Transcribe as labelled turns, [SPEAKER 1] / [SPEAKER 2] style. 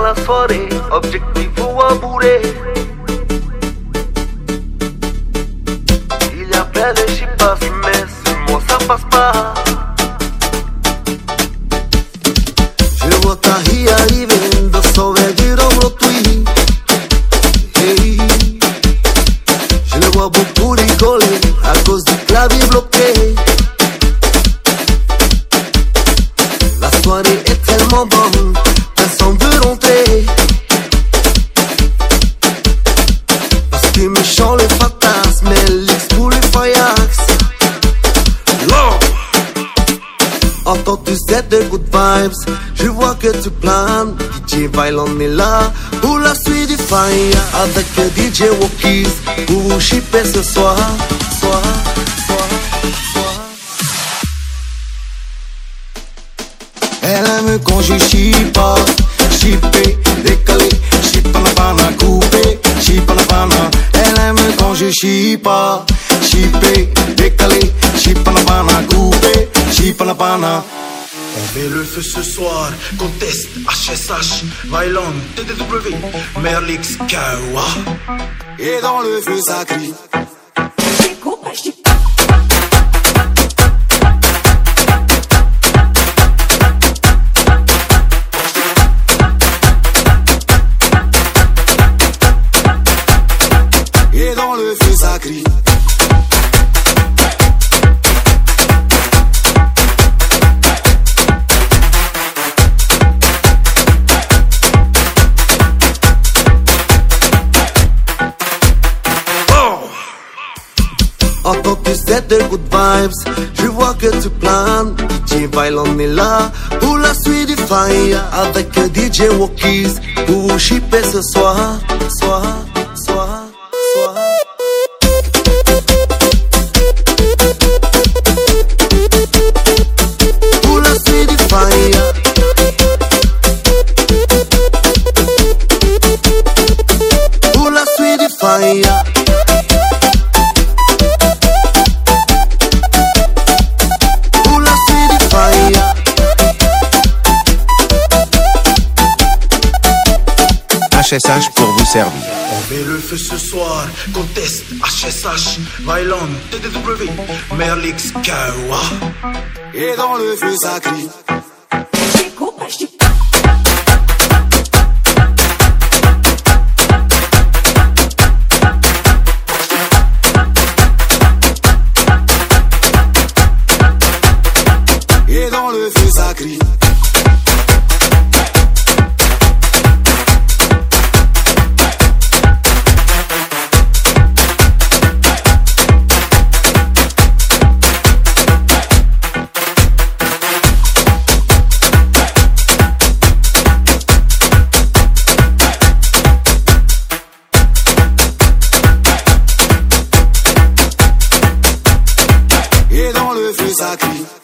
[SPEAKER 1] la soirée, objectif ou à bourrer. Il y a plein de chipas, mais sur moi ça passe pas. Je vois ta vie arriver, de sauver du dans tweet. Hey. Je le vois beaucoup rigoler à cause du clavier bloqué. La soirée est tellement bonne, personne veut rentrer. Parce que méchant le fantasme, mais l'ex pour les faillax. Entends tu sais de good vibes, je vois que tu planes. DJ Violon est là pour la suite du fire. Avec DJ Walkies pour vous shipper ce soir. Elle aime quand je chipa, chippé, décalé, chipana coupé, chipana. Elle aime quand je chipa, chippé, décalé, chipana coupé, chipana.
[SPEAKER 2] On met le feu ce soir, conteste, HSH, Violon, TTW, Merlix, Kawa.
[SPEAKER 1] Et dans le feu ça crie. Et dans le feu ça crie. Entends tu sais de good vibes, je vois que tu planes. DJ Violon est là pour la suite du fire. Avec DJ Walkies pour vous shipper ce soir. Pour la suite du fire. Pour la suite du fire.
[SPEAKER 3] HSH pour vous servir.
[SPEAKER 2] On met le feu ce soir, conteste, HSH, Violon, TTW, Merlix, Kawa.
[SPEAKER 1] Et dans le feu ça crie. Et dans le feu ça crie. Et dans le feu ça crie.